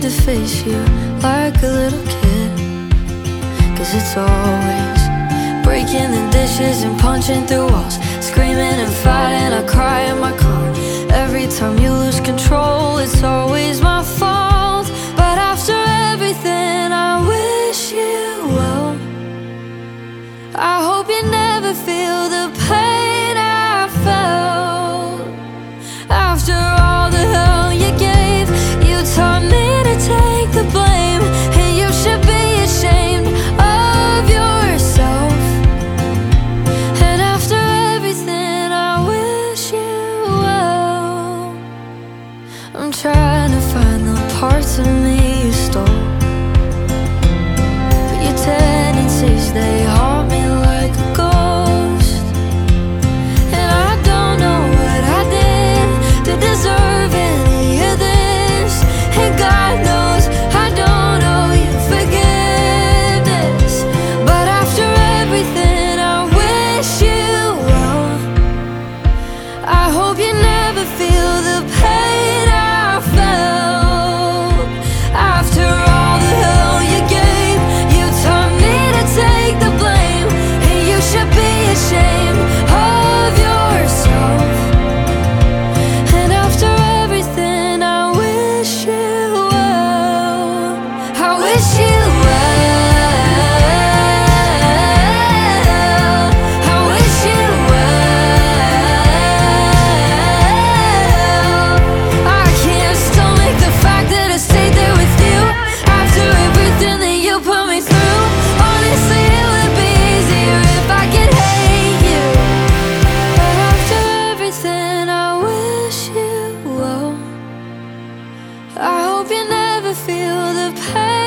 to face you like a little kid. 'Cause it's always breaking the dishes and punching through walls, screaming and fighting, I cry in my car. Every time you lose control, it's always my fault. But after everything, I wish you well. I hope you never feel the pain I felt. After all the hell you gave, you taught me to take the blame, and you should be ashamed of yourself. And after everything, I wish you well. I'm trying to find the parts of me you stole, but your tendencies, they haunt me like a ghost. And I don't know what I did to deserve any of this, and God knows I don't owe you forgiveness. But after everything, I wish you well. I hope you never feel the pain I felt. After all the hell you gave, you taught me to take the blame, and you should be ashamed of yourself. And after everything, I wish you well. I wish you well. I wish you well. I can't stomach the fact that I stayed there with you after everything that you put me through. Honestly, it would be easier if I could hate you. But after everything, I wish you well. I hope you never feel the pain